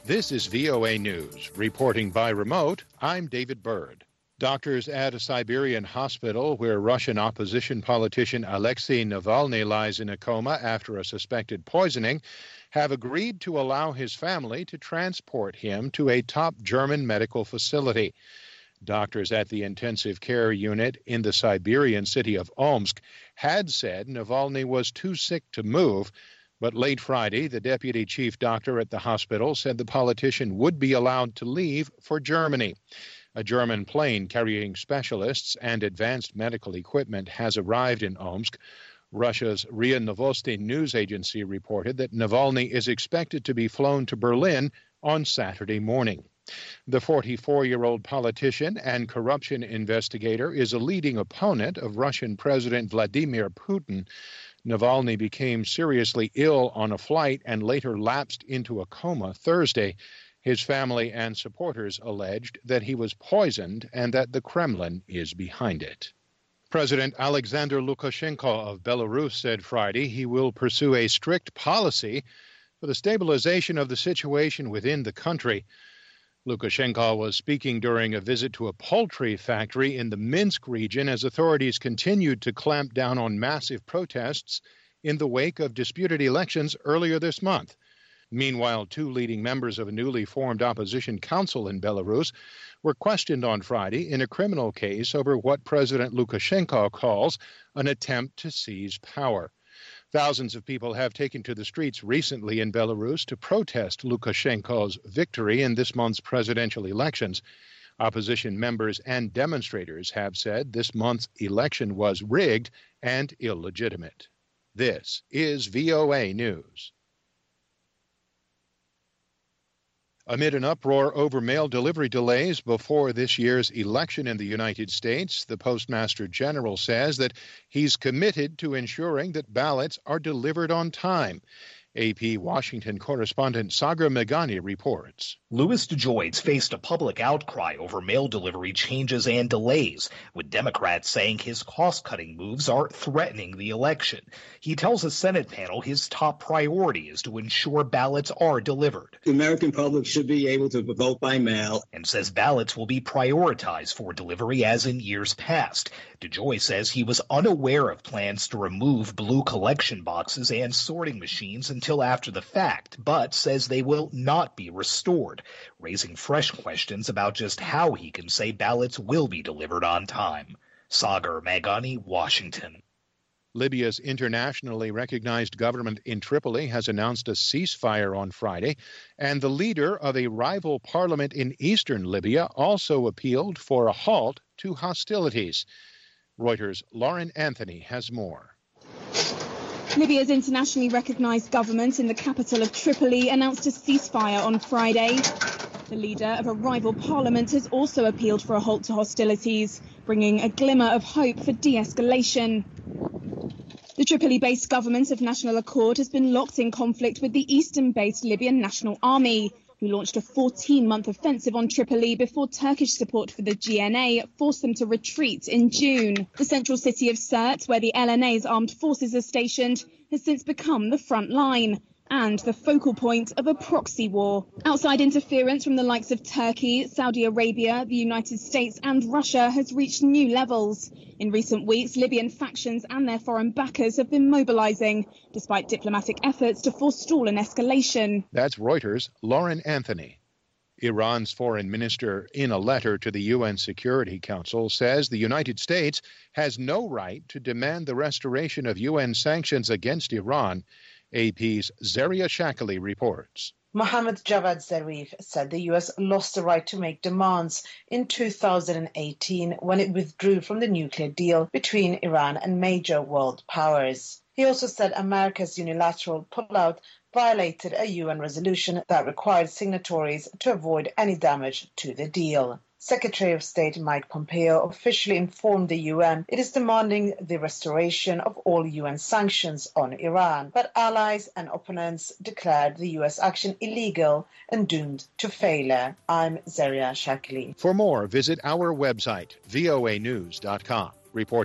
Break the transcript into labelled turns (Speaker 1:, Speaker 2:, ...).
Speaker 1: This is VOA News. Reporting by remote, I'm David Byrd. Doctors at a Siberian hospital where Russian opposition politician Alexei Navalny lies in a coma after a suspected poisoning have agreed to allow his family to transport him to a top German medical facility. Doctors at the intensive care unit in the Siberian city of Omsk had said Navalny was too sick to move, but late Friday, the deputy chief doctor at the hospital said the politician would be allowed to leave for Germany. A German plane carrying specialists and advanced medical equipment has arrived in Omsk. Russia's RIA Novosti news agency reported that Navalny is expected to be flown to Berlin on Saturday morning. The 44-year-old politician and corruption investigator is a leading opponent of Russian President Vladimir Putin. Navalny became seriously ill on a flight and later lapsed into a coma Thursday. His family and supporters alleged that he was poisoned and that the Kremlin is behind it. President Alexander Lukashenko of Belarus said Friday he will pursue a strict policy for the stabilization of the situation within the country. Lukashenko was speaking during a visit to a poultry factory in the Minsk region as authorities continued to clamp down on massive protests in the wake of disputed elections earlier this month. Meanwhile, two leading members of a newly formed opposition council in Belarus were questioned on Friday in a criminal case over what President Lukashenko calls an attempt to seize power. Thousands of people have taken to the streets recently in Belarus to protest Lukashenko's victory in this month's presidential elections. Opposition members and demonstrators have said this month's election was rigged and illegitimate. This is VOA News. Amid an uproar over mail delivery delays before this year's election in the United States, the Postmaster General says that he's committed to ensuring that ballots are delivered on time. AP Washington correspondent Sagar Meghani reports.
Speaker 2: Louis DeJoy faced a public outcry over mail delivery changes and delays, with Democrats saying his cost-cutting moves are threatening the election. He tells a Senate panel his top priority is to ensure ballots are delivered.
Speaker 3: The American public should be able to vote by mail.
Speaker 2: And says ballots will be prioritized for delivery as in years past. DeJoy says he was unaware of plans to remove blue collection boxes and sorting machines until after the fact, but says they will not be restored, raising fresh questions about just how he can say ballots will be delivered on time. Sagar Meghani, Washington.
Speaker 1: Libya's internationally recognized government in Tripoli has announced a ceasefire on Friday, and the leader of a rival parliament in eastern Libya also appealed for a halt to hostilities. Reuters' Lauren Anthony has more.
Speaker 4: Libya's internationally recognized government in the capital of Tripoli announced a ceasefire on Friday. The leader of a rival parliament has also appealed for a halt to hostilities, bringing a glimmer of hope for de-escalation. The Tripoli-based government of National Accord has been locked in conflict with the eastern-based Libyan National Army, who launched a 14-month offensive on Tripoli before Turkish support for the GNA forced them to retreat in June. The central city of Sirte, where the LNA's armed forces are stationed, has since become the front line and the focal point of a proxy war. Outside interference from the likes of Turkey, Saudi Arabia, the United States and Russia has reached new levels. In recent weeks, Libyan factions and their foreign backers have been mobilizing, despite diplomatic efforts to forestall an escalation.
Speaker 1: That's Reuters' Lauren Anthony. Iran's foreign minister, in a letter to the UN Security Council, says the United States has no right to demand the restoration of UN sanctions against Iran. AP's Zaria Shakali reports.
Speaker 5: Mohammad Javad Zarif said the U.S. lost the right to make demands in 2018 when it withdrew from the nuclear deal between Iran and major world powers. He also said America's unilateral pullout violated a UN resolution that required signatories to avoid any damage to the deal. Secretary of State Mike Pompeo officially informed the UN it is demanding the restoration of all UN sanctions on Iran, but allies and opponents declared the US action illegal and doomed to failure. I'm Zaria Shakli.
Speaker 1: For more, visit our website, voanews.com. Reporting